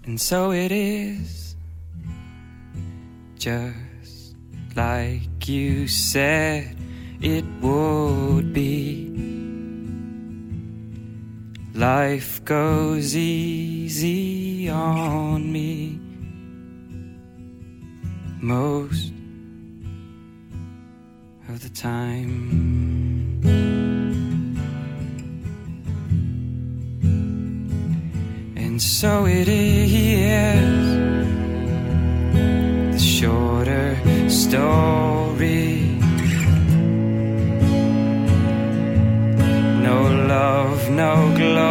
And so it is, just like you said it would be. Life goes easy on me most of the time. And so it is, the shorter story. No love, no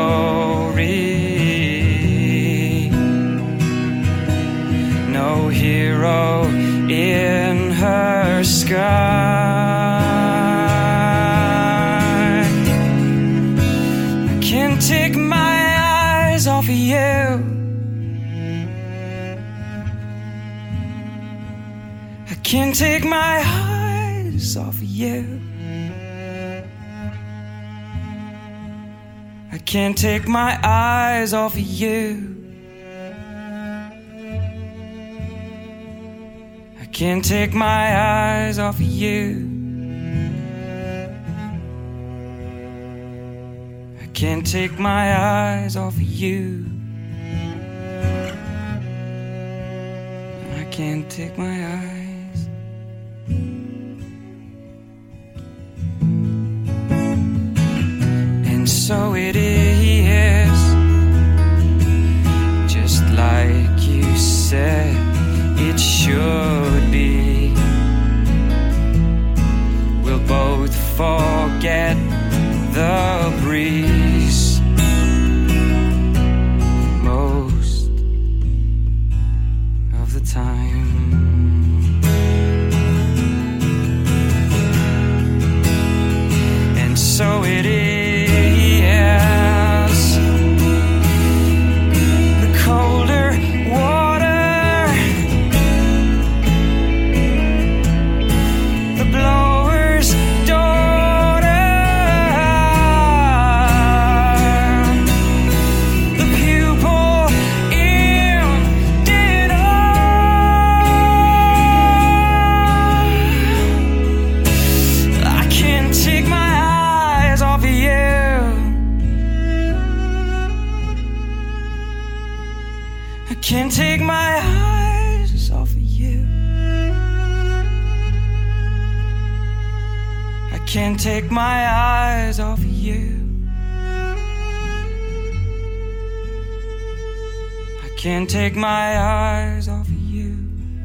glory. No hero in her sky. I can't take my eyes off of you. I can't take my eyes off of you. I can't take my eyes off of you. I can't take my eyes off of you. I can't take my eyes off of you. I can't take my eyes. And so it is, just like you said it should be. We'll both forget the breeze most of the time. And so it is, the colder water, the blower's daughter, the pupil in dinner. I can't take my eyes off of you. I can't take my eyes off of you. I can't take my eyes off of you. I can't take my eyes off of you.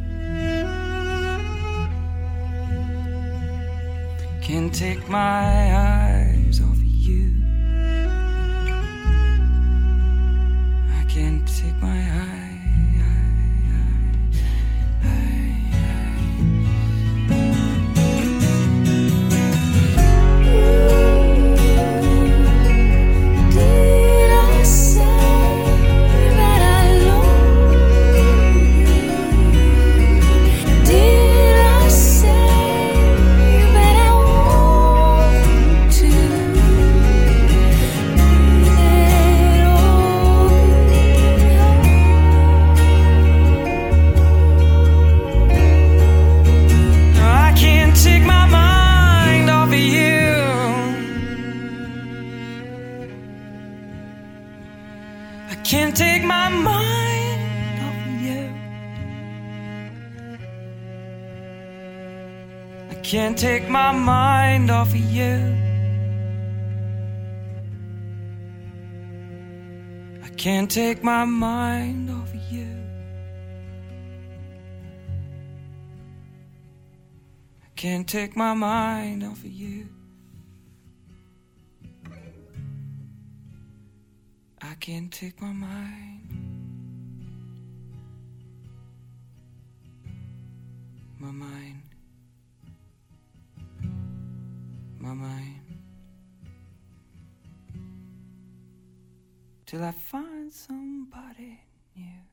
Can't take my eyes off of you. I can't take my eyes. Did I say that I love you? Did I say that I want to? Let all be I can't take my mind off of you. I can't take my mind off of you. I can't take my mind off of you. I can't take my mind off of you. I can't take my mind off of you. I can't take my mind. My mind. My mind. Till I find somebody new.